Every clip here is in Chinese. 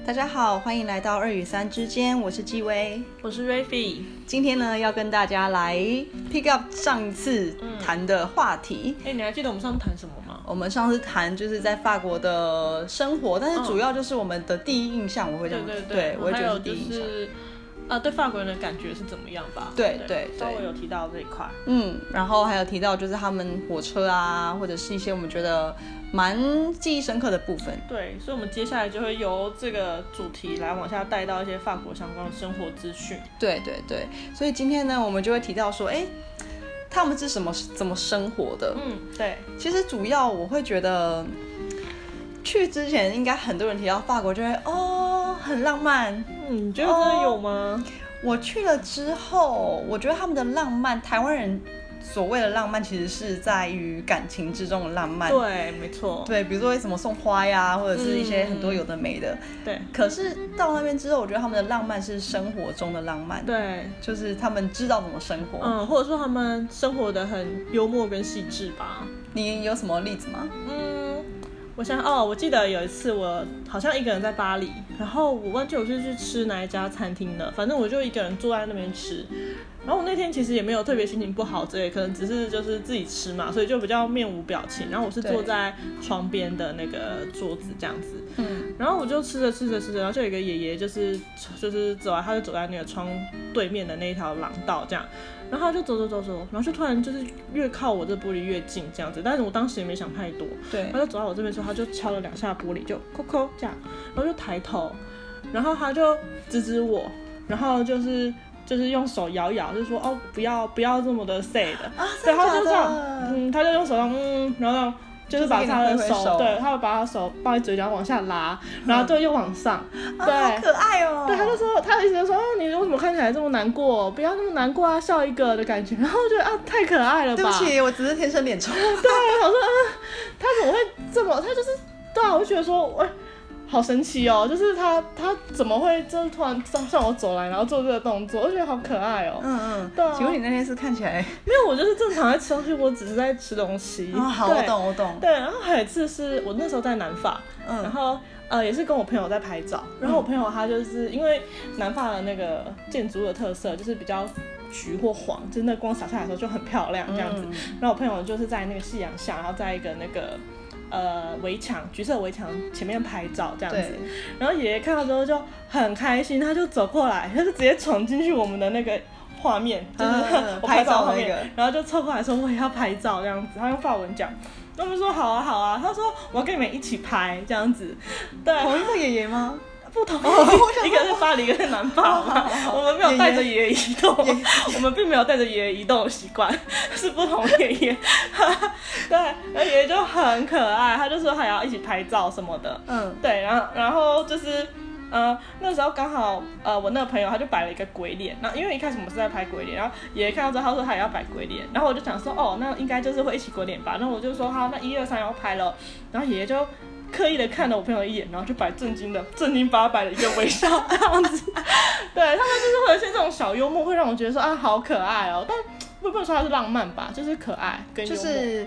大家好，欢迎来到2与3之间，我是纪薇， 我是 Rafi。 今天呢，要跟大家来 pick up 上一次谈的话题。 你还记得我们上次谈什么吗？ 我们上次谈就是在法国的生活，但是主要就是我们的第一印象，我会这样对， 我会觉得是第一印象。 对法国人的感觉是怎么样吧？ 对， 稍微有提到这一块。 然后还有提到就是他们火车啊，或者是一些我们觉得蛮记忆深刻的部分。 对，所以我们接下来就会由这个主题来往下带到一些法国相关的生活资讯。 对，所以今天呢，我们就会提到说，他们是怎么生活的？ 对。 其实主要我会觉得，去之前应该很多人提到法国就会很浪漫。 你觉得真的有吗？ 我去了之后，我觉得他们的浪漫，台湾人所谓的浪漫其实是在于感情之中的浪漫。 对，没错。 对，比如说什么送花呀，或者是一些很多有的没的。 对。 可是到那边之后，我觉得他们的浪漫是生活中的浪漫。 对。 就是他们知道怎么生活。 或者说他们生活的很幽默跟细致吧。 你有什么例子吗？ 我记得有一次我好像一个人在巴黎，然后我忘记我是去吃哪一家餐厅的，反正我就一个人坐在那边吃。然后我那天其实也没有特别心情不好之类，可能只是就是自己吃嘛，所以就比较面无表情。然后我是坐在窗边的那个桌子这样子，然后我就吃着，然后就有一个爷爷就是他就走在那个窗对面的那一条廊道这样。然后他就走，然后就突然就是越靠我这玻璃越近这样子，但是我当时也没想太多， 对， 他就走到我这边的时候，他就敲了2下玻璃，就扣扣这样，然后就抬头，然后他就指我，然后就是用手摇，就是说不要这么的 sad，对，他就这样，他就用手然后就是把他的手，对，他会把他手把你嘴角往下拉，然后就又往上，对， 好可爱哦。 对，他就说，他的意思就是说，你为什么看起来这么难过？不要那么难过啊，笑一个的感觉。然后我觉得太可爱了吧。 对不起，我只是天生脸臭。 对，我说他怎么会这么？他就是对啊，我就觉得说，好神奇哦，就是他怎么会就是突然向我走来，然后做这个动作，我觉得好可爱哦。对啊。 请问你那天是看起来？ 没有，我就是正常在吃东西，我只是在吃东西。 好，我懂。 对，然后还有一次是我那时候在南法，然后也是跟我朋友在拍照，然后我朋友他就是因为南法的那个建筑的特色就是比较橘或黄，就是那光洒下来的时候就很漂亮这样子。然后我朋友就是在那个夕阳下，然后在一个那个围墙，橘色围墙前面拍照这样子。然后爷爷看到之后就很开心，他就走过来，他就直接闯进去我们的那个画面，就是我拍照画面，然后就凑过来说我也要拍照这样子，他用法文讲。他们说好啊，他说我要跟你们一起拍这样子。对， 同一个爷爷吗？ 不同，一个是巴黎，一个是南法嘛。我们没有带着爷爷移动，我们并没有带着爷爷移动的习惯，是不同爷爷。对，然后爷爷就很可爱，他就说还要一起拍照什么的。对，然后就是。那时候刚好我那个朋友他就摆了一个鬼脸，那因为一开始我们是在拍鬼脸，然后爷爷看到之后他说他也要摆鬼脸，然后我就想说那应该就是会一起鬼脸吧，然后我就说好，那1、2、3要拍了，然后爷爷就刻意的看了我朋友一眼，然后就摆正经八百的一个微笑这样子。对，他们就是会有一些这种小幽默，会让我觉得说好可爱哦，但不能说它是浪漫吧，就是可爱跟幽默，就是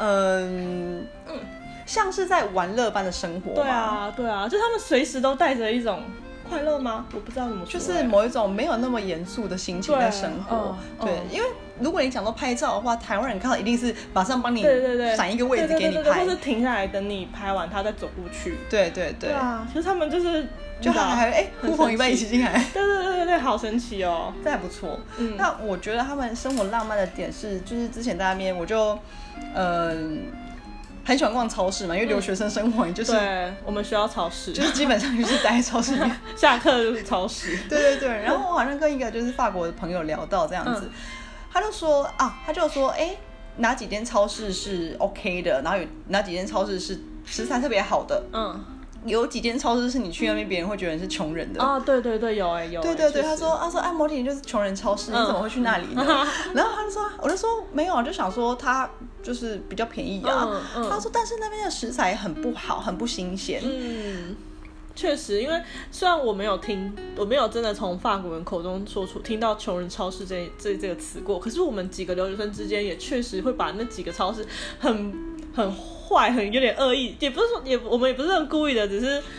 像是在玩乐般的生活。 对啊，就他们随时都带着一种快乐吗？我不知道怎么说， 就是某一种没有那么严肃的心情在生活。对，因为如果你讲到拍照的话，台湾人看到一定是马上帮你闪一个位置给你拍， 或是停下来等你拍完，他再走过去。 对啊，其实他们就还呼朋引伴一起进来。 对，好神奇哦， 这还不错。那我觉得他们生活浪漫的点是，就是之前在那边我就很喜欢逛超市嘛，因为留学生生活就是对我们学校超市， 就是基本上就是待在超市里面， 下课就是超市。对， 然后我好像跟一个就是法国的朋友聊到这样子，他就说哪几间超市是 OK 的，然后有哪几间超市是食材特别好的，有几间超市是你去那边别人会觉得你是穷人的。 对，有有。 对，他说按摩店就是穷人超市，你怎么会去那里呢？然后我就说没有，就想说他就是比较便宜啊。他说但是那边的食材很不好，很不新鲜。 确实，因为虽然我没有真的从法国人口中听到穷人超市这个词过，可是我们几个留学生之间也确实会把那几个超市很坏，很有点恶意，也不是说我们也不是很故意的，只是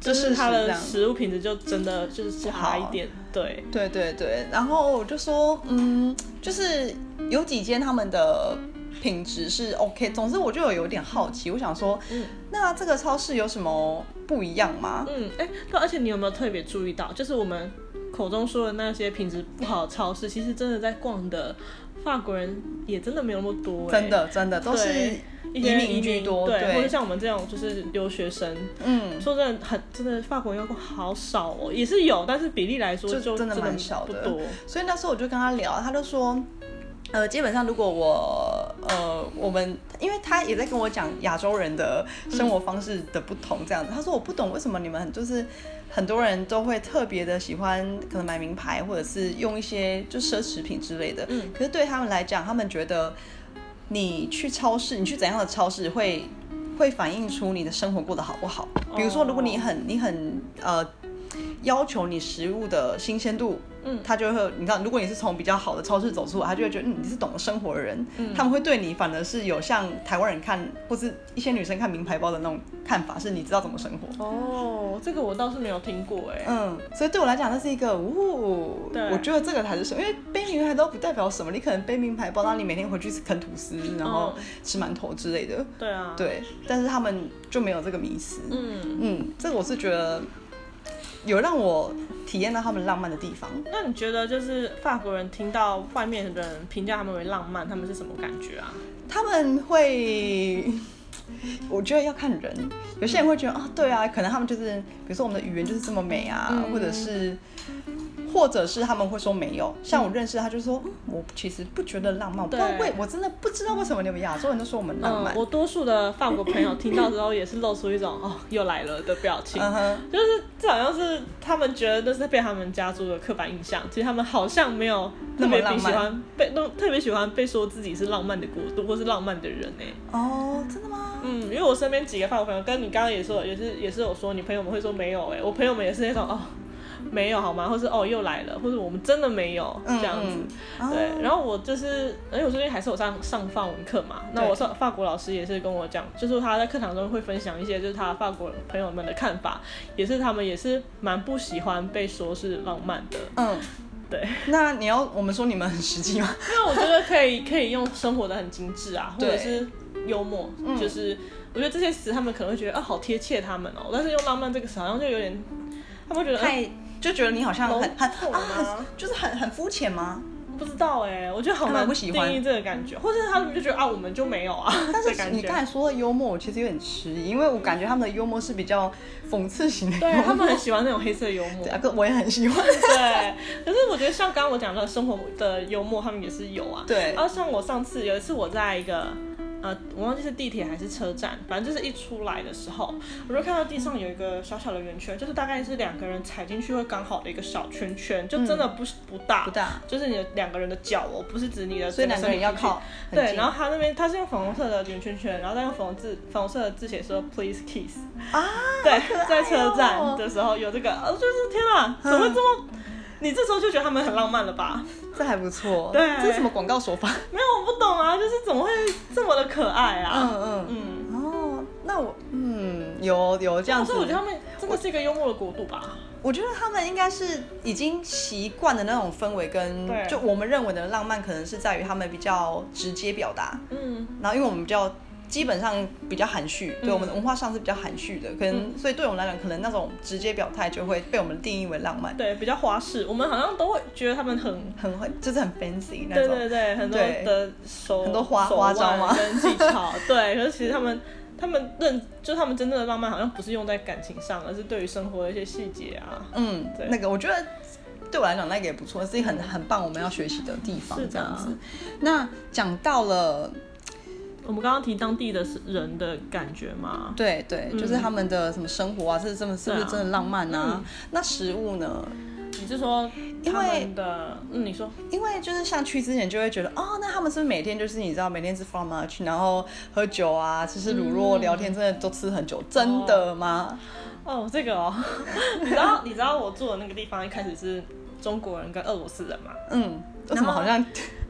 就是它的食物品质就真的就是差一点。对对对对，然后我就说就是有几间他们的品质是 OK， 总之我就有点好奇，我想说那这个超市有什么不一样吗？ 对，而且你有没有特別注意到，就是我们口中说的那些品质不好的超市，其实真的在逛的法国人也真的没有那么多。 真的真的都是移民居多。 对，或者像我们这种就是留学生，说真的真的法国人要逛好少哦，也是有，但是比例来说就真的蛮少的， 不多。 所以那时候我就跟他聊，他就说基本上如果我们，因为他也在跟我讲亚洲人的生活方式的不同这样子，他说我不懂为什么你们就是很多人都会特别的喜欢可能买名牌或者是用一些就奢侈品之类的，可是对他们来讲，他们觉得你去超市，你去怎样的超市会反映出你的生活过得好不好。比如说如果你很要求你食物的新鲜度，他就会，你知道，如果你是从比较好的超市走出来，他就会觉得你是懂得生活的人，他们会对你反而是有像台湾人看或是一些女生看名牌包的那种看法，是你知道怎么生活。 这个我倒是没有听过所以对我来讲那是一个我觉得这个才是什么，因为背名牌包不代表什么，你可能背名牌包，然后你每天回去啃吐司，然后吃馒头之类的。 对啊， 对，但是他们就没有这个迷思。这个我是觉得有让我体验到他们浪漫的地方。 那你觉得就是法国人听到外面的人评价他们为浪漫，他们是什么感觉啊？ 他们会，我觉得要看人，有些人会觉得对啊，可能他们就是比如说我们的语言就是这么美啊，或者是他们会说没有，像我认识他就说我其实不觉得浪漫，我真的不知道为什么你们亚洲人都说我们浪漫。 我多数的法国朋友听到之后也是露出一种又来了的表情，就是这好像是他们觉得那是被他们家族的刻板印象，其实他们好像没有特别喜欢被说自己是浪漫的国度或是浪漫的人真的吗？ 因为我身边几个法国朋友跟你刚刚也说也是有说你朋友们会说没有我朋友们也是那种没有好吗？或是又来了，或者我们真的没有这样子。对，然后我就是因为我最近还是有上法文课嘛，那我法国老师也是跟我讲，就是他在课堂中会分享一些就是他法国朋友们的看法，也是他们也是蛮不喜欢被说是浪漫的。对。 那我们说你们很实际吗？ 因为我觉得可以用生活的很精致啊，或者是幽默，就是我觉得这些词他们可能会觉得好贴切他们但是用浪漫这个词好像就有点，他们会觉得就觉得你好像就是很肤浅吗？ 不知道我觉得好难定义这个感觉，或者他们就觉得我们就没有啊。 但是你刚才说的幽默，我其实有点迟疑，因为我感觉他们的幽默是比较讽刺型的幽默。 对，他们很喜欢那种黑色幽默。 对，我也很喜欢。 对，可是我觉得像刚刚我讲的生活的幽默，他们也是有啊。 对。 像我上次有一次我在一个我忘记是地铁还是车站，反正就是一出来的时候，我就看到地上有一个小小的圆圈，就是大概是2个人踩进去会刚好的一个小圈圈，就真的不大，就是你的2个人的脚不是指你的， 所以2个人要靠很近。 对，然后他那边他是用粉红色的圆圈圈，然后再用粉红色的字写说 Please kiss 对，在车站的时候有这个，就是天啊，怎么会这么？你这时候就觉得他们很浪漫了吧？ 这还不错。 对， 这是什么广告手法？ 没有，我不懂啊，就是怎么会这么的可爱啊？ 那我有这样子。 所以我觉得他们真的是一个幽默的国度吧。 我觉得他们应该是已经习惯的那种氛围，跟就我们认为的浪漫，可能是在于他们比较直接表达。然后因为我们比较。基本上比较含蓄，对我们的文化上是比较含蓄的，可能所以对我们来讲，可能那种直接表态就会被我们定义为浪漫， 对，比较花式，我们好像都会觉得他们很就是很 fancy 那种， 对，很多的很多花招嘛跟技巧，对，可是其实他们就他们真正的浪漫好像不是用在感情上，而是对于生活的一些细节啊， 对，那个我觉得。对我来讲，那个也不错，是一个很棒我们要学习的地方，这样子。那讲到了。 我们刚刚提当地的人的感觉嘛， 对，就是他们的什么生活啊，是不是真的浪漫啊？那食物呢？ 你是说他们的？你说， 因为就是像去之前就会觉得，那他们是不是每天就是你知道每天吃 fromage， 然后喝酒啊，吃乳酪，聊天，真的都吃很久，真的吗？ 这个你知道我住的那个地方一开始是中国人跟俄罗斯人嘛？ 为什么好像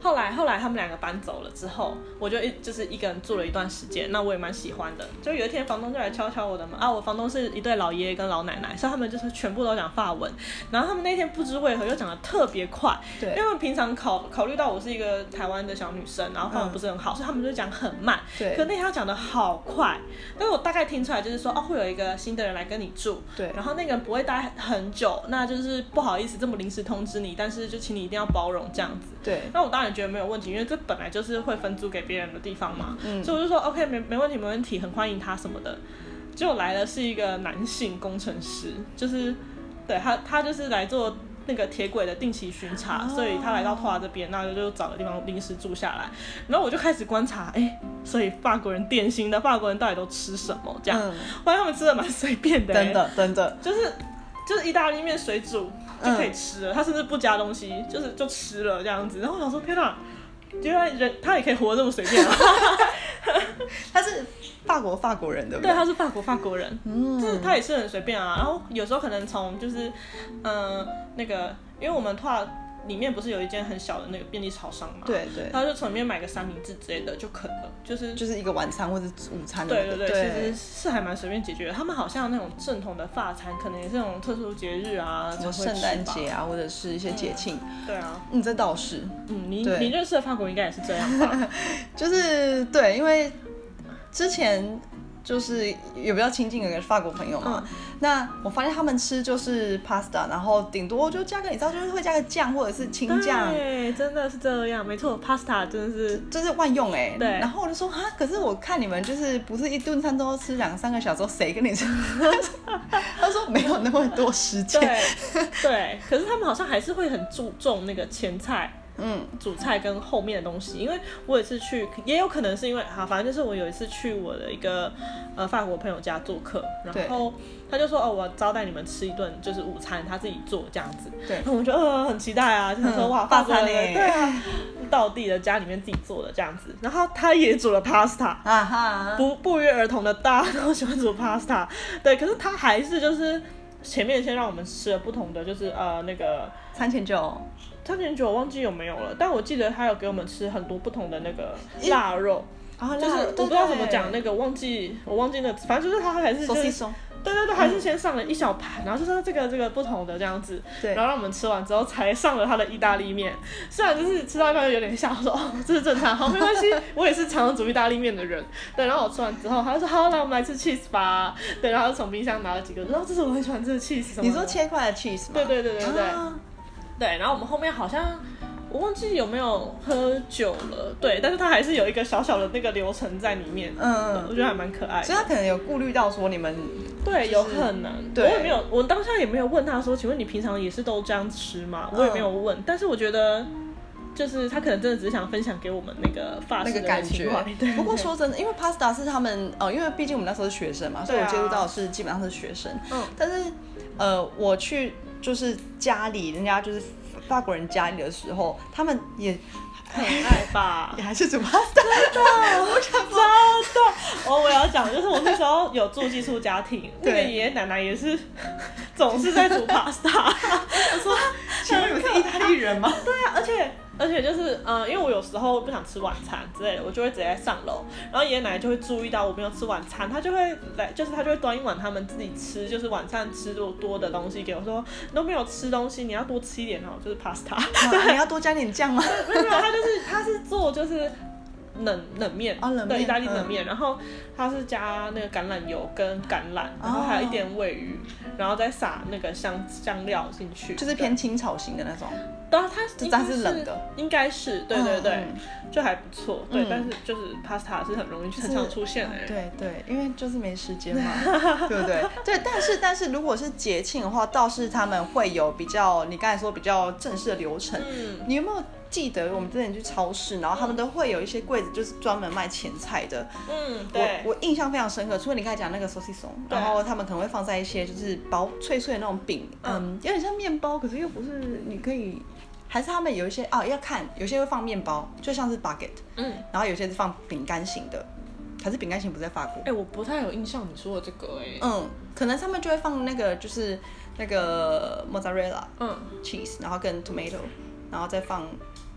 后来他们2个搬走了之后，我就是一个人住了一段时间，那我也蛮喜欢的。就有一天房东就来敲我的门啊，我房东是一对老爷爷跟老奶奶，所以他们就是全部都讲法文，然后他们那天不知为何又讲得特别快，对，因为他们平常考虑到我是一个台湾的小女生，然后法文不是很好，所以他们就讲很慢，对，可那天他讲得好快，但是我大概听出来就是说会有一个新的人来跟你住，对，然后那个人不会待很久，那就是不好意思这么临时通知你，但是就请你一定要包容这样子，对，那我当然觉得没有问题，因为这本来就是会分租给别人的地方嘛，所以我就说 OK 没问题，很欢迎他什么的。结果来的是一个男性工程师，就是对他就是来做那个铁轨的定期巡查，所以他来到托瓦这边，那就找个地方临时住下来。然后我就开始观察，所以法国人典型的法国人到底都吃什么？这样，发现他们吃的蛮随便的， 真的， 就是意大利面水煮就可以吃了，他甚至不加东西，就吃了这样子。然后我想说，天哪！原来他也可以活得这么随便啊！ 他是法国人对不对？ 对，他是法国人，就是他也是很随便啊。然后有时候可能从就是那个，因为我们里面不是有一间很小的那个便利超商嘛？对，他就从里面买个三明治之类的就可能就是一个晚餐或者午餐的。 对，其实是还蛮随便解决的。他们好像那种正统的法餐，可能也是那种特殊节日啊， 什么圣诞节啊，或者是一些节庆。 对啊， 这倒是。 你认识的法国应该也是这样吧？ 就是对，因为之前。就是有比较亲近的法国朋友嘛，那我发现他们吃就是 pasta， 然后顶多就加个你知道就是会加个酱或者是青酱， 对，真的是这样，没错 ，pasta 真的是就是万用对。然后我就说可是我看你们就是不是一顿餐都要吃2-3个小时，谁跟你吃？他说没有那么多时间， 对，可是他们好像还是会很注重那个前菜。主菜跟后面的东西，因为我有一次去，也有可能是因为反正就是我有一次去我的一个法国朋友家做客，然后他就说我招待你们吃一顿就是午餐，他自己做这样子，对，然后我们就很期待啊，就是说哇，法国人对啊，道地的家里面自己做的这样子，然后他也煮了 pasta， 不约而同的大家都喜欢煮 pasta， 对，可是他还是就是前面先让我们吃了不同的，就是那个餐前酒我忘记有没有了，但我记得他有给我们吃很多不同的那个腊肉，就是我不知道怎么讲那个，我忘记那，反正就是他还是对，还是先上了一小盘，然后就说这个不同的这样子，然后让我们吃完之后才上了他的意大利面，虽然就是吃到一半有点想说这是正餐，好没关系，我也是常常煮意大利面的人，对，然后我吃完之后他就说好，来我们来吃 cheese 吧，对，然后从冰箱拿了几个，然后这是我很喜欢吃的 cheese， 你说切块的 cheese 吗？ 对，然后我们后面好像我忘记有没有喝酒了，对，但是他还是有一个小小的那个流程在里面，我觉得还蛮可爱的， 所以他可能有顾虑到说你们对，有可能，对，我也没有，我当下也没有问他说，请问你平常也是都这样吃吗？我也没有问，但是我觉得。就是他可能真的只是想分享给我们那个法式的感觉，对。 不过说真的，因为 pasta 是他们因为毕竟我们那时候是学生嘛，所以我接触到的是基本上是学生。但是我去就是家里，人家就是法国人家里的时候，他们也很爱吧， 也还是煮 pasta。 真的，我想真的。我要讲就是我那时候有住寄宿家庭，那个爷爷奶奶也是总是在煮 pasta。我说， 请问你们是意大利人吗？ 对啊，而且就是因为我有时候不想吃晚餐之类的，我就会直接上楼，然后爷爷奶奶就会注意到我没有吃晚餐，他就会来，就是他就会端一碗他们自己吃，就是晚餐吃多的东西给我，说你都没有吃东西，你要多吃一点哦，就是 pasta， 对，你要多加点酱吗？ 没有，他是做就是冷面，对，意大利冷面，然后它是加那个橄榄油跟橄榄，然后还有一点鲔鱼，然后再撒那个香料进去， 就是偏清炒型的那种。 对啊， 它是冷的， 应该是，对，就还不错，对，但是就是 pasta 是很容易很常出现的， 对，因为就是没时间嘛，对不对？对，但是如果是节庆的话，倒是他们会有比较，你刚才说比较正式的流程，你有没有？记得我们之前去超市，然后他们都会有一些柜子，就是专门卖前菜的。对，我印象非常深刻。除了你刚才讲那个 saucisson， 然后他们可能会放在一些就是薄脆脆的那种饼，有点像面包，可是又不是。你可以，还是他们有一些要看，有些会放面包，就像是 baguette，然后有些是放饼干型的，还是饼干型不在法国。 我不太有印象你说的这个可能他们就会放那个就是那个 mozzarella，cheese， 然后跟 tomato， 然后再放。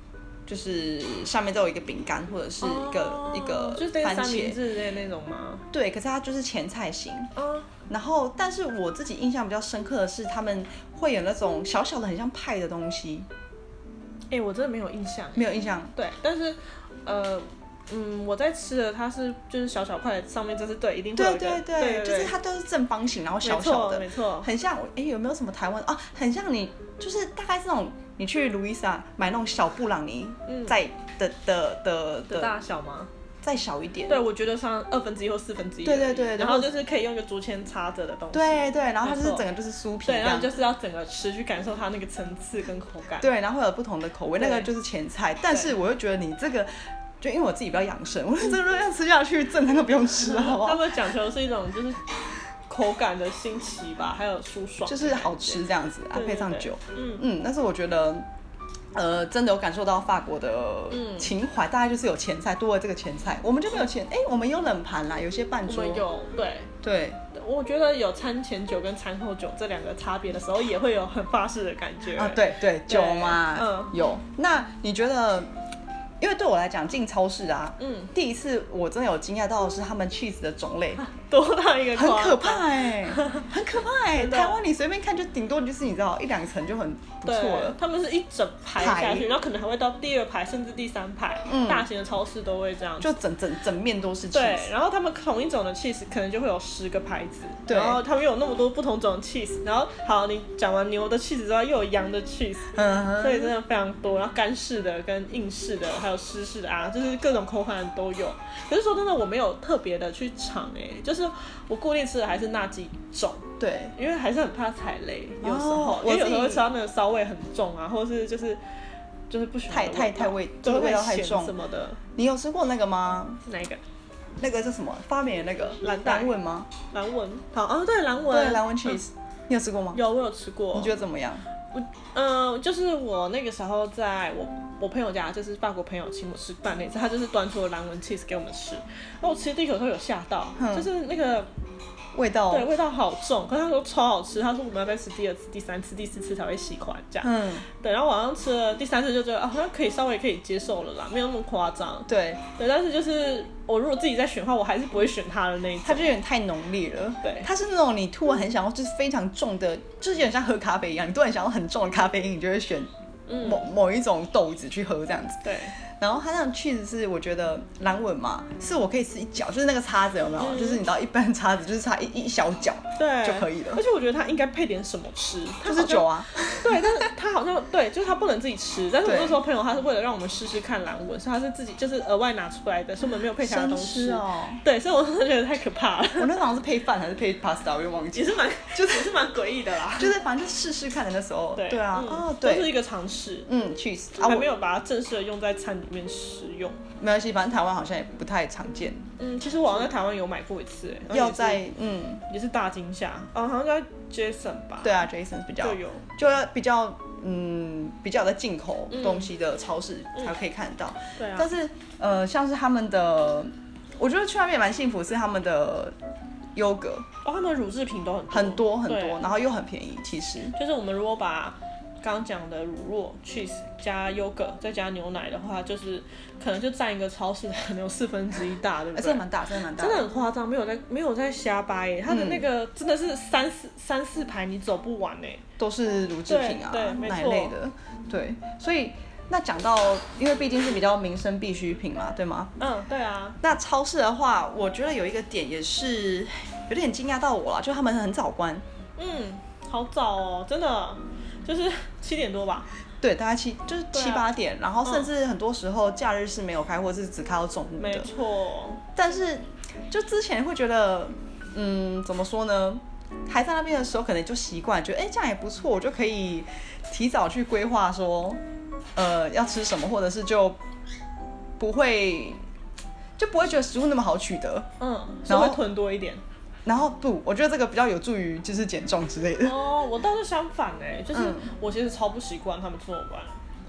就是上面都有一个饼干或者是一个就是番茄三明治类那种吗？ 对，可是它就是前菜型。然后，但是我自己印象比较深刻的是，他们会有那种小小的很像派的东西。 我真的没有印象。 没有印象。 对，但是我在吃的它是就是小小块，上面就是对，一定会有一个对，就是它都是正方形，然后小小的， 没错， 很像有没有什么台湾啊？很像你就是大概是那种你去路易莎买那种小布朗尼在的大小吗？ 再小一点。 对，我觉得像1/2或1/4。 对， 然后就是可以用一个竹签插着的东西。 对，然后它就是整个就是酥皮。 对，然后就是要整个吃去感受它那个层次跟口感。 对，然后会有不同的口味，那个就是前菜。但是我又觉得你这个。就因为我自己比较养生，我觉得这个热量吃下去，正餐都不用吃了，好不好？ 他们讲求的是一种就是口感的新奇吧，还有舒爽， 就是好吃这样子啊，配上酒，但是我觉得，真的有感受到法国的情怀，大概就是有前菜，多了这个前菜，我们就没有我们有冷盘啦，有些半桌， 我们有，对，我觉得有餐前酒跟餐后酒这两个差别的时候，也会有很法式的感觉啊， 对，酒嘛，有。那你觉得？因为对我来讲，进超市啊，第一次我真的有惊讶到的是他们 cheese 的种类多到一个很可怕很可怕台湾你随便看就顶多就是你知道1-2层就很不错了。 他们是一整排下去，然后可能还会到第2排甚至第3排，大型的超市都会这样子， 就整面都是 cheese。 对，然后他们同一种的 cheese 可能就会有10个牌子，然后他们有那么多不同种的 cheese， 然后好，你讲完牛的 cheese 之外，又有羊的 cheese，所以真的非常多，然后干式的跟硬式的。还有湿式的啊，就是各种口感都有。可是说真的，我没有特别的去尝就是我固定吃的还是那几种。 对， 因为还是很怕踩雷，有时候，因为有时候会吃到那个骚味很重啊，或者是就是不喜欢太味，就是味道太重什么的。 你有吃过那个吗？ 哪一个？ 那个是什么？发霉的那个蓝纹吗？ 蓝纹，好对蓝纹， 对蓝纹 cheese，你有吃过吗？ 有，我有吃过。 你觉得怎么样？ 就是我那个时候在我朋友家，就是法国朋友请我吃饭那次，他就是端出了蓝纹 cheese 给我们吃，然后我吃第一口都有吓到，就是那个味道， 对，味道好重，可是他说超好吃，他说我们要再吃第2次、第3次、第4次才会喜欢这样，对，然后晚上吃了第3次就觉得好像稍微可以接受了啦，没有那么夸张， 对， 但是就是我如果自己在选的话，我还是不会选它的那一种， 它就有点太浓烈了，对，它是那种你突然很想要就是非常重的，就是有点像喝咖啡一样，你突然想要很重的咖啡因，你就会选某一种豆子去喝这样子， 对。 然后它那种 cheese 是我觉得蓝纹嘛，是我可以吃一角，就是那个叉子有没有？就是你知道一般叉子就是插一小角就可以了。 而且我觉得它应该配点什么吃， 就是酒啊。 对，但是它好像对，就是它不能自己吃。但是我那时候朋友他是为了让我们试试看蓝纹，所以他是自己就是额外拿出来的，所以我们没有配其他东西。对，所以我真的觉得太可怕了。 我那时候好像是配饭还是配 pasta， 我又忘记。 也是蛮诡异的啦。 就是反正就试试看的那时候。对啊， 对，都是一个尝试。 cheese 还没有把它正式的用在餐里面使用。 没关系，反正台湾好像也不太常见。 其实我好像在台湾有买过一次， 要在也是大惊吓，好像在 Jason 吧。 对啊 ，Jason 比较就要比较在进口东西的超市才可以看得到。 对啊。 但是像是他们的，我觉得去那边也蛮幸福，是他们的优格他们的乳制品都很多，然后又很便宜。其实就是我们如果把刚刚讲的乳酪 cheese 加优格再加牛奶的话，就是可能就占一个超市可能有1/4大，对不对？ 真的蛮大，真的很夸张，没有在瞎掰它的那个真的是三四排你走不完都是乳制品啊，奶类的，对，所以。那讲到，因为毕竟是比较民生必需品嘛，对吗？ 对啊。 那超市的话，我觉得有一个点也是有点惊讶到我啦，就他们很早关。 好早哦，真的，就是7点多吧。 对，大概7就是8点，然后甚至很多时候假日是没有开，或者是只开到中午的。 没错。 但是就之前会觉得，怎么说呢？还在那边的时候，可能就习惯，觉得这样也不错，我就可以提早去规划说。要吃什么，或者是就不会觉得食物那么好取得， 然后会囤多一点。 然后不，我觉得这个比较有助于就是减重之类的。 我倒是相反就是我其实超不习惯他们这么晚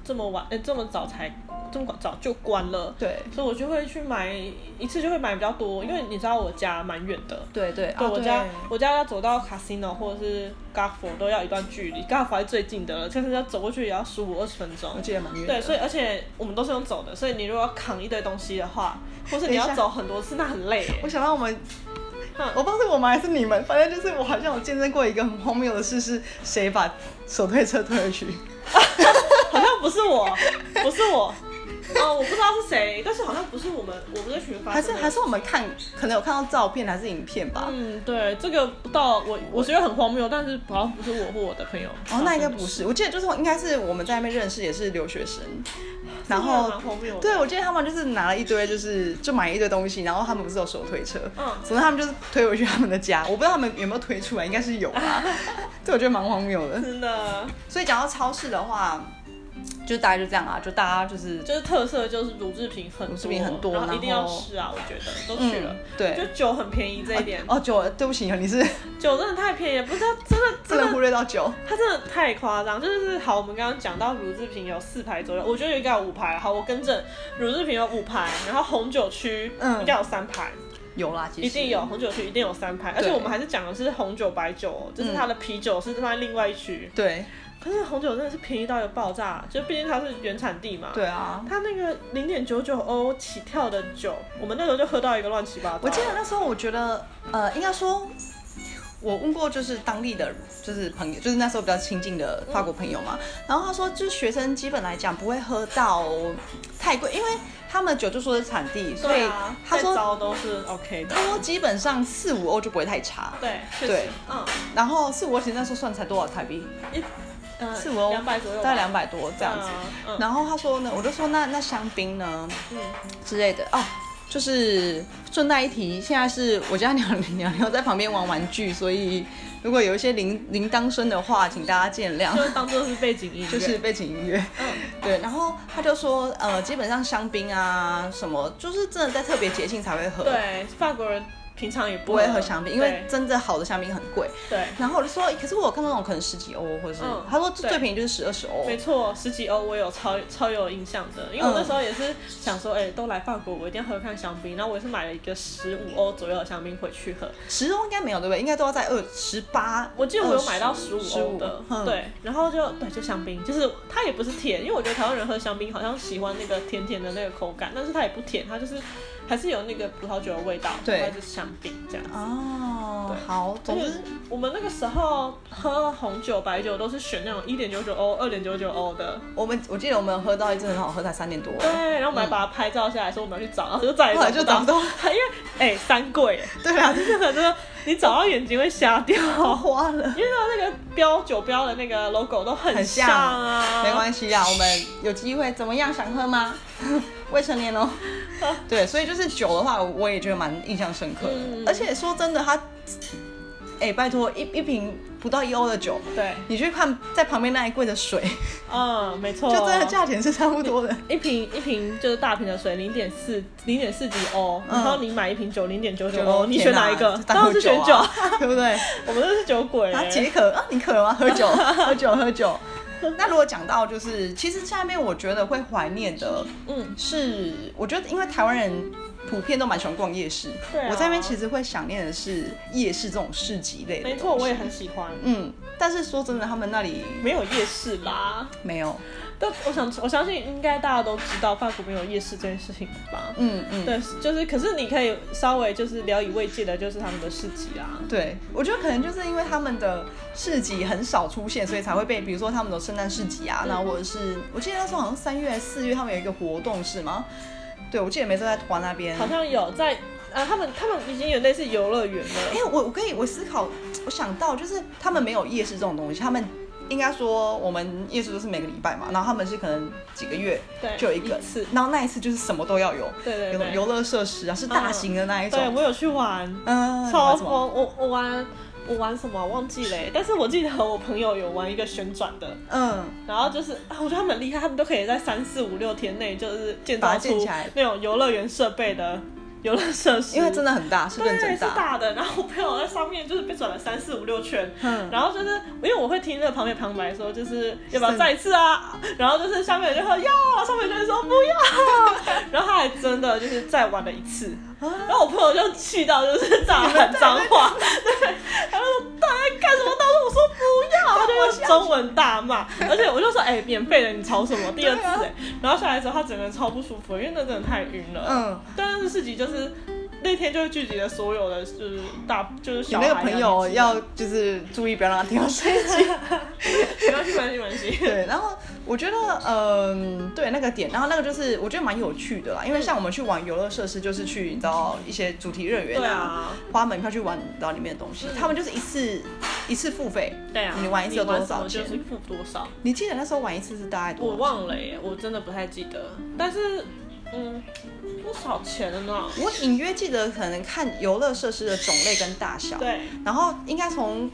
这么晚，这么早就关了， 对， 所以我就会去买一次就会买比较多，因为你知道我家蛮远的， 对， 我家要走到 casino 或者是 Garfor 都要一段距离 ，Garfor 还是最近的了，就是要走过去也要15-20分钟， 我记得蛮远的。 对，所以而且我们都是用走的，所以你如果要扛一堆东西的话，或是你要走很多次，那很累耶。 我想到我不知道是我们还是你们，反正就是我好像有见证过一个很荒谬的事，是谁把手推车推回去？ 好像不是我，我不知道是谁，但是好像不是我们这群发生的， 还是我们可能有看到照片还是影片吧。 对，这个不到我觉得很荒谬，但是好像不是我或我的朋友。 那应该不是，我记得就是应该是我们在那边认识，也是留学生。然后对，我记得他们就是拿了一堆，就买一堆东西，然后他们不是有手推车，所以他们就是推回去他们的家。我不知道他们有没有推出来，应该是有吧。这我觉得蛮荒谬的， 真的。 所以讲到超市的话，就大概就这样啊，就大家就是特色就是乳制品很多，然后一定要吃啊，我觉得都去了。 对， 就酒很便宜这一点。 酒，对不起，你是酒真的太便宜了，不是真的不能忽略到酒， 它真的太夸张。就是好，我们刚刚讲到乳制品有4排左右，我觉得应该有5排。好，我更正，乳制品有5排，然后红酒区应该有3排。 有啦，其实一定有红酒区，一定有3排，而且我们还是讲的是红酒、白酒，就是它的啤酒是放在另外一区。 对。 可是红酒真的是便宜到一个爆炸，就毕竟它是原产地嘛。 对啊。 它那个0.99欧起跳的酒，我们那时候就喝到一个乱七八糟。 我记得那时候我觉得，应该说，我问过就是当地的就是朋友，就是那时候比较亲近的法国朋友嘛，然后他说就是学生基本来讲不会喝到太贵，因为他们的酒就说是产地，所以他说再糟都是 OK 的。 他说基本上4-5欧就不会太差。 对， 对，然后4-5欧其实那时候算才多少台币？4-5欧 ，200左右， 大概200多这样子。然后他说呢，我就说那香槟呢，之类的哦。就是顺带一提，现在是我家鸟在旁边玩玩具，所以如果有一些铃铛声的话，请大家见谅， 就当做是背景音乐， 就是背景音乐。对，然后他就说，基本上香槟啊什么，就是真的在特别节庆才会喝。 对，法国人平常也不会喝香槟，因为真正好的香槟很贵。 对。 然后我就说，可是我有看到那种可能10几欧，或者是他说最便宜就是10-20欧。 没错，10几欧我有超有印象的，因为我那时候也是想说，都来法国，我一定要喝看香槟。然后我也是买了一个15欧左右的香槟回去喝。 10欧应该没有对不对？应该都要在18。 我记得我有买到15欧的，对。然后就香槟，就是它也不是甜，因为我觉得台湾人喝香槟好像喜欢那个甜甜的那个口感，但是它也不甜，它就是还是有那个葡萄酒的味道，对，它就是香槟这样子。 哦，好，总之我们那个时候喝红酒、白酒都是选那种1.99欧、2.99欧的。 我记得我们喝到一阵很好喝，才3点多。 对，然后我们还把它拍照下来，说我们要去找，然后就再也找不到，因为3柜。 对啊， 真的，你找到眼睛会瞎掉， 花了。 因为它那个酒标的那个 logo 都很像啊。 没关系啊，我们有机会怎么样？想喝吗？未成年哦。对，所以就是酒的话，我也觉得蛮印象深刻的。而且说真的，它，拜托，一瓶不到1欧的酒， 对， 你去看在旁边那一柜的水， 没错， 就真的价钱是差不多的。 一瓶就是大瓶的水0.4几欧，然后你买一瓶酒0.99欧，你选哪一个？当然是选酒， 对不对？我们都是酒鬼。 解渴啊？你渴了吗？喝酒，喝酒。那如果讲到就是，其实下面我觉得会怀念的，是我觉得因为台湾人普遍都蛮喜欢逛夜市，我在那边其实会想念的是夜市这种市集类的。 没错，我也很喜欢。 但是说真的，他们那里没有夜市啦， 没有。 但我相信应该大家都知道法国没有夜市这件事情吧？对，就是可是你可以稍微就是聊以慰藉的，就是他们的市集啊。 对，我觉得可能就是因为他们的市集很少出现，所以才会被比如说他们的圣诞市集啊，然后或者是我记得那时候好像3月4月他们有一个活动是吗？对，我记得每次在团那边好像有在。他们已经有类似游乐园了。 我思考，我想到就是他们没有夜市这种东西，他们应该说我们夜市都是每个礼拜嘛，然后他们是可能几个月就有一次，然后那一次就是什么都要有， 对， 有游乐设施啊，是大型的那一种。 对，我有去玩，超疯，我玩什么忘记了，但是我记得我朋友有玩一个旋转的，然后就是我觉得他们很厉害，他们都可以在3、4、5、6天内就是建造出那种游乐园设备的游乐设施， 因为真的很大，是认真大， 对，是大的。然后我朋友在上面就是被转了3、4、5、6圈，然后就是因为我会听那个旁边旁白说，就是要不要再一次啊？然后就是下面人就说要，上面就会说不要，然后他还真的就是再玩了一次。然后我朋友就气到就是大喊脏话，对，他就说他在干什么？当时我说不要，他就用中文大骂，而且我就说免费的你吵什么？第二次然后下来之后他整个人超不舒服，因为那真的太晕了。但是市集就是那天就聚集了所有的就是小孩。 你那个朋友要就是注意不要让他听到声音， 没关系。 对，然后我觉得对那个点，然后那个就是我觉得蛮有趣的啦，因为像我们去玩游乐设施，就是去你知道一些主题乐园啊，花门票去玩到里面的东西，他们就是一次付费。 对啊， 你玩一次有多少钱？ 就是付多少？ 你记得那时候玩一次是大概多少钱？ 我忘了耶，我真的不太记得，但是。多少钱了呢？ 我隐约记得可能看游乐设施的种类跟大小， 对， 然后应该从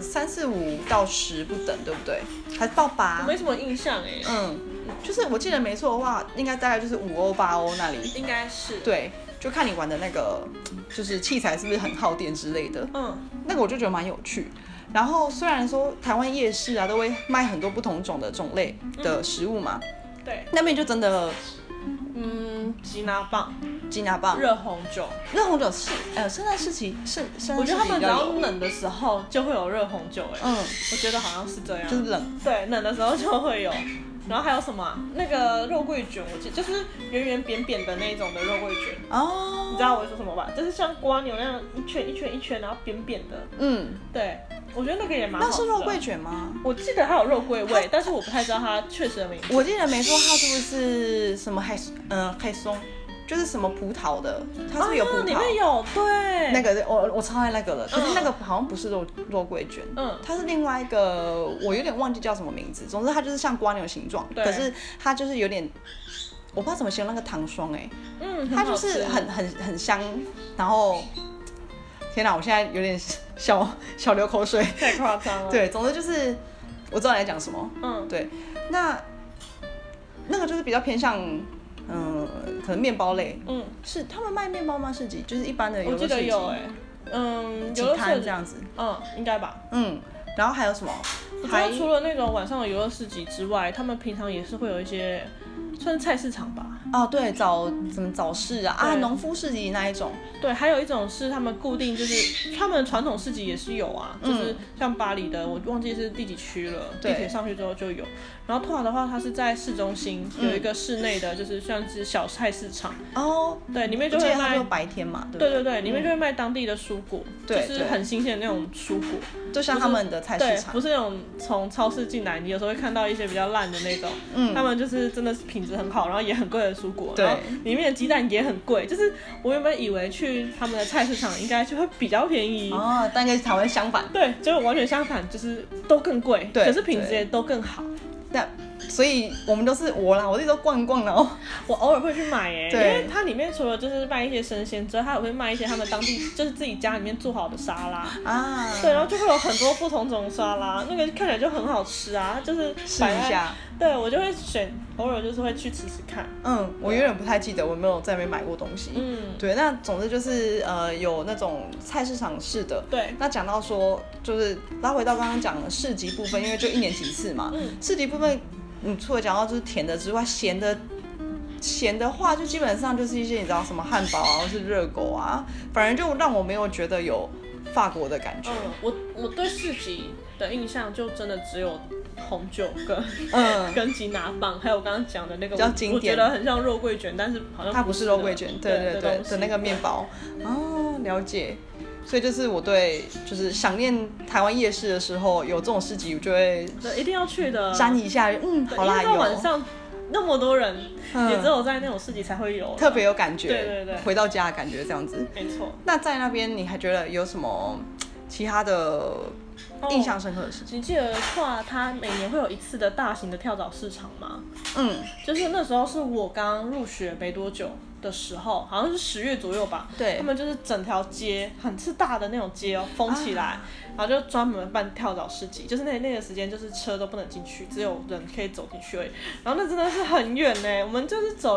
3、4、5到10不等，对不对？还是到8？ 我没什么印象哎。 就是我记得没错的话，应该大概就是5欧、8欧那里， 应该是。 对，就看你玩的那个就是器材是不是很耗电之类的。那个我就觉得蛮有趣。然后虽然说台湾夜市啊都会卖很多不同种类的食物嘛， 对， 那边就真的。 吉拿棒，热红酒是圣诞市集是， 我觉得他们只要冷的时候就会有热红酒我觉得好像是这样， 就是冷， 对，冷的时候就会有。然后还有什么那个肉桂卷，我记得就是圆圆扁扁的那一种的肉桂卷哦，你知道我说什么吧？就是像蜗牛那样一圈一圈一圈，然后扁扁的，对。我觉得那个也蛮好吃的。 那是肉桂卷吗？ 我记得它有肉桂味，但是我不太知道它确实的名字。 我记得没错，它是不是什么黑松，就是什么葡萄的？它是不是有葡萄？ 里面有，对。 那个我超爱那个了，可是那个好像不是肉桂卷，它是另外一个，我有点忘记叫什么名字。总之它就是像蜗牛形状，可是它就是有点。我不知道怎么形容那个糖霜它就是很香，然后。天哪，我现在有点小流口水， 太夸张了。 对，总之就是我知道你在讲什么。对，那个就是比较偏向可能面包类。是他们卖面包吗？市集就是一般的游乐市集。我记得有游乐摊这样子。 应该吧。 然后还有什么？ 我觉得除了那种晚上的游乐市集之外，他们平常也是会有一些。算是菜市场吧。 对，什么早市农夫市集那一种。 对，还有一种是他们固定，就是他们传统市集也是有啊，就是像巴黎的，我忘记是第几区了，地铁上去之后就有。然后通常的话，它是在市中心有一个室内的，就是像是小菜市场。对，里面就会卖。 白天嘛， 对，里面就会卖当地的蔬果，就是很新鲜的那种蔬果， 就像他们的菜市场， 不是那种从超市进来，你有时候会看到一些比较烂的那种，他们就是真的是品质很好，然后也很贵的蔬果，然后里面的鸡蛋也很贵，就是我原本以为去他们的菜市场应该就会比较便宜但跟台湾相反， 对，结果完全相反，就是都更贵，可是品质也都更好。 所以我们都是我自己都逛一逛了我偶尔会去买因为它里面除了就是卖一些生鲜之外，它也会卖一些他们当地就是自己家里面做好的沙拉对，然后就会有很多不同种沙拉，那个看起来就很好吃就是试一下。 对，我就会偶尔就是会去吃吃看。 我有点不太记得我没有在那边买过东西。对，那总之就是有那种菜市场式的。对，那讲到说就是拉回到刚刚讲的市集部分，因为就1年几次嘛。市集部分，除了讲到就是甜的之外，咸的话就基本上就是一些你知道什么汉堡或是热狗反而就让我没有觉得有法国的感觉。 我对市集的印象就真的只有红酒跟吉拿棒，还有我刚刚讲的那个比较经典，我觉得很像肉桂卷，但是好像它不是肉桂卷，对的那个面包。了解。所以就是我对就是想念台湾夜市的时候有这种市集，我就会一定要去的， 沾一下。好啦， 因为晚上那么多人，也只有在那种市集才会有， 特别有感觉。 对， 回到家的感觉这样子。 没错。 那在那边你还觉得有什么其他的印象深刻的事情？ 你记得的话，它每年会有一次的大型的跳蚤市场吗？就是那时候是我刚入学没多久的时候，好像是10月左右吧。对，他们就是整条街是大的那种街封起来，然后就专门办跳蚤市集，就是那个时间就是车都不能进去，只有人可以走进去而已。然后那真的是很远我们就是走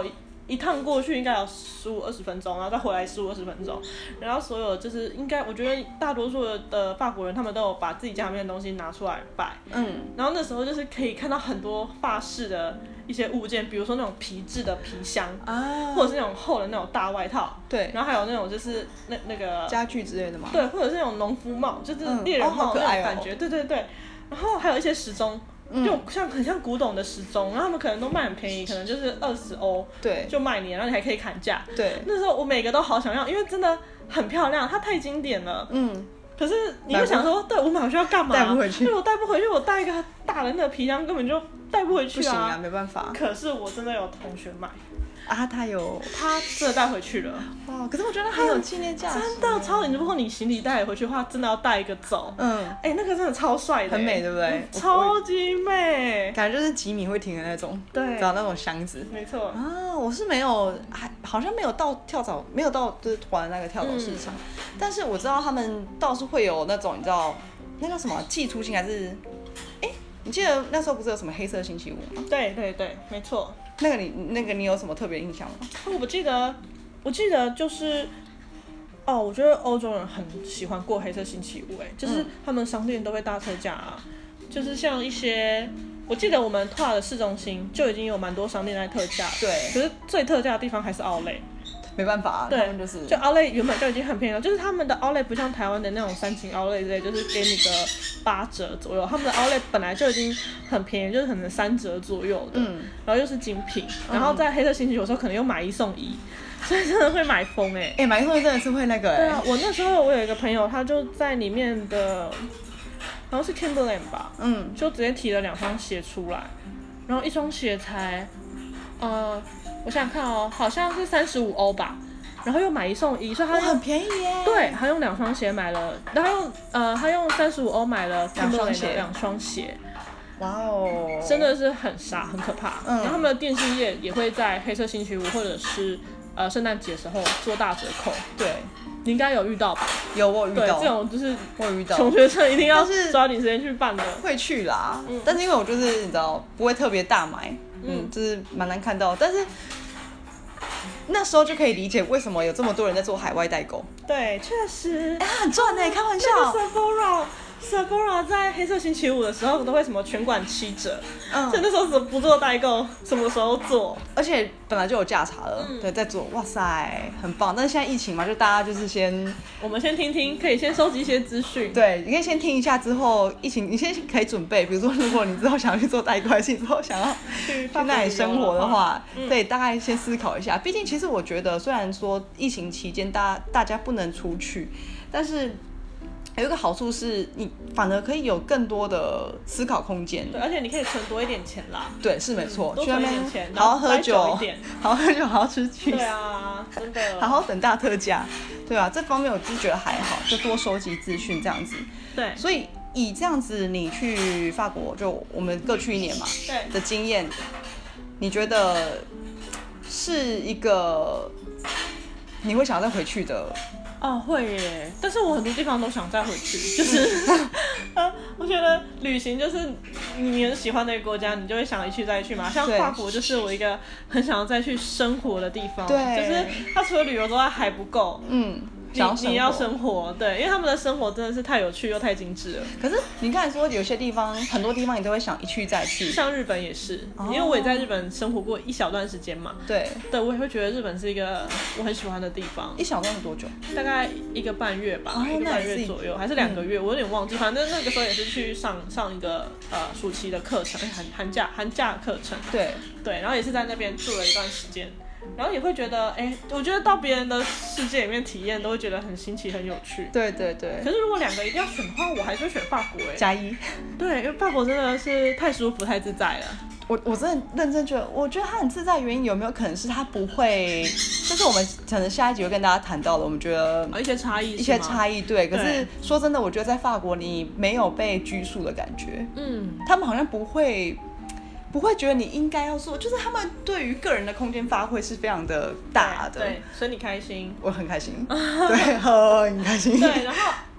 一趟过去应该有15-20分钟，然后再回来15-20分钟，然后所有就是应该我觉得大多数的法国人他们都有把自己家里面的东西拿出来摆，然后那时候就是可以看到很多法式的一些物件，比如说那种皮质的皮箱或者是那种厚的那种大外套， 对， 然后还有那种就是那个家具之类的吗？ 对，或者是那种农夫帽，就是猎人帽那种感觉，对对对，然后还有一些时钟。就很像古董的时钟，然后他们可能都卖很便宜，可能就是20欧， 对， 就卖你，然后你还可以砍价。 对， 那时候我每个都好想要，因为真的很漂亮，它太经典了。可是你会想说，对我买回去要干嘛？ 带不回去。 对，我带不回去，我带一个大人的皮箱根本就带不回去啊。 不行啊，没办法。 可是我真的有同学买。 他真的带回去了。 哇，可是我觉得很有纪念价值， 真的超级。如果你行李带回去的话，真的要带一个走。那个真的超帅的， 很美，对不对？ 超级美， 感觉就是吉米会停的那种， 对， 找那种箱子。 没错啊，我是没有，好像没有到没有到就是团那个跳蚤市场，但是我知道他们倒是会有那种，你知道那叫什么季初星还是？你记得那时候不是有什么黑色星期五吗？ 对对对，没错。 那个你有什么特别印象吗？ 我记得就是，我觉得欧洲人很喜欢过黑色星期五，就是他们商店都会大特价啊，就是像一些，我记得我们拓的市中心就已经有蛮多商店在特价， 对， 可是最特价的地方还是Outlet。 没办法， 对， 他们就是 Outlet 原本就已经很便宜了，就是他们的 Outlet 不像台湾的那种3井 Outlet 之类，就是给你个8折左右，他们的 Outlet 本来就已经很便宜，就是可能3折左右的，然后又是精品，然后在黑色星期五有时候可能又买1送1，所以真的会买疯买1送1真的是会那个对啊，我那时候我有一个朋友，他就在里面的好像是 Timberland 吧，就直接提了2双鞋出来，然后1双鞋才我想想看好像是35欧吧，然后又买1送1，所以他很便宜耶。 对，他用2双鞋买了，然后他用35欧买了 Timberland 的2双鞋。 哇哦， 真的是很傻，很可怕。然后他们的电信业也会在黑色星期五或者是圣诞节的时候做大折扣。 对， 你应该有遇到吧？ 有，我有遇到。 对，这种就是我有遇到， 穷学生一定要抓紧时间去办的。 会去啦，但是因为我就是你知道不会特别大买，就是蛮难看到，但是那时候就可以理解为什么有这么多人在做海外代购。 对，确实， 很赚开玩笑。 那个Sephora 在黑色星期五的时候都会什么全馆7折，所以那时候怎么不做代购，什么时候做？ 而且本来就有价差了，对，在做，哇塞，很棒。但是现在疫情嘛，就大家就是我们先听听，可以先收集一些资讯。 对，你可以先听一下，之后疫情你先可以准备，比如说如果你之后想要去做代购，还是你之后想要去那里生活的话，对，大概先思考一下。毕竟其实我觉得，虽然说疫情期间大家不能出去，但是有一个好处是，你反而可以有更多的思考空间。 对，而且你可以存多一点钱啦。 对，是没错。 多存一点钱， 好好喝酒，好好喝酒，好好吃去。 对啊，真的。 好好等大特价，对啊，这方面我就觉得还好，就多收集资讯这样子。 对。 所以以这样子，你去法国，就我们各去1年嘛， 对的经验，你觉得是一个你会想要再回去的？ 会耶，但是我很多地方都想再回去，就是我觉得旅行就是你很喜欢的一个国家，你就会想一去再去嘛。像法国就是我一个很想要再去生活的地方， 对， 就是它除了旅游之外还不够，你要生活，对，因为他们的生活真的是太有趣又太精致了。 可是你刚才说有些地方，很多地方你都会想一去再去， 像日本也是，因为我也在日本生活过一小段时间嘛。 对， 我也会觉得日本是一个我很喜欢的地方。 一小段是多久？ 大概1个半月吧，1个半月左右，还是2个月，我有点忘记。反正那个时候也是去上一个暑期的课程，寒假课程。 对， 然后也是在那边住了一段时间。然后也会觉得，我觉得到别人的世界里面体验，都会觉得很新奇、很有趣。 对对对。 可是如果2个一定要选的话，我还是会选法国。 加1。对， 因为法国真的是太舒服、太自在了。 我真的认真觉得，我觉得它很自在，原因有没有可能是它不会，就是我们可能下一集会跟大家谈到的，我们觉得一些差异， 对。可是说真的，我觉得在法国你没有被拘束的感觉。他们好像不会觉得你应该要做，就是他们对于个人的空间发挥是非常的大的。 对，所以你开心， 我很开心，对，很开心。 对，然后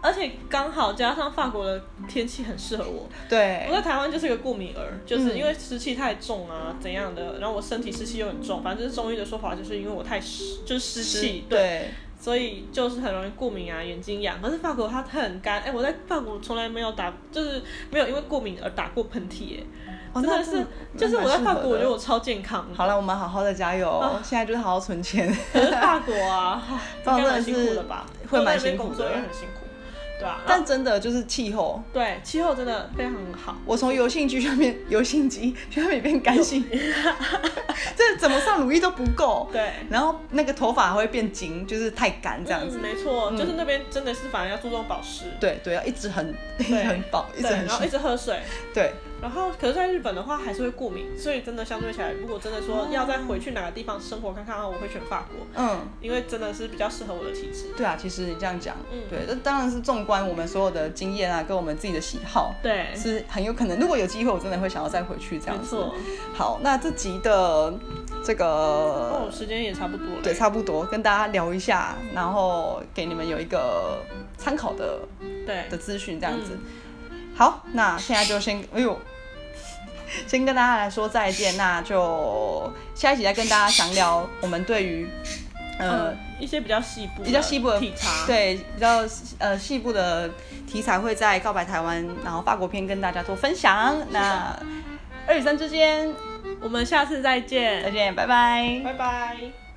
而且刚好加上法国的天气很适合我。 对， 我在台湾就是个过敏儿，就是因为湿气太重啊怎样的，然后我身体湿气又很重，反正就是中医的说法就是因为我太就是湿气，对。所以就是很容易过敏啊，眼睛痒。可是法国它很干，我在法国从来没有就是没有因为过敏而打过喷嚏耶。真的是，就是我在法国，我觉得我超健康。 好了，我们好好的加油，现在就是好好存钱。 可是法国啊，应该蛮辛苦的吧？ 会蛮辛苦的， 也很辛苦。对啊， 但真的就是气候， 对，气候真的非常好。 我从油性机去那边变干性，这怎么上乳液都不够。 对， 然后那个头发还会变紧，就是太干这样子。 没错，就是那边真的是反而要注重保湿。 对，要一直很饱，一直很然后一直喝水。 对。 然后，可是在日本的话还是会过敏，所以真的相对起来，如果真的说要再回去哪个地方生活看看的话，我会选法国。因为真的是比较适合我的体质。 对啊，其实你这样讲，对，这当然是纵观我们所有的经验啊，跟我们自己的喜好， 对， 是很有可能。如果有机会，我真的会想要再回去这样子。 没错。 好，那这集的这个时间也差不多了。 对，差不多跟大家聊一下，然后给你们有一个参考的资讯这样子。好，那现在就先先跟大家来说再见，那就下一集再跟大家详聊我们对于一些比较细部的题材， 对，比较细部的题材会在告白台湾，然后法国篇跟大家做分享。那2与3之间， 我们下次再见， 拜拜， 拜拜。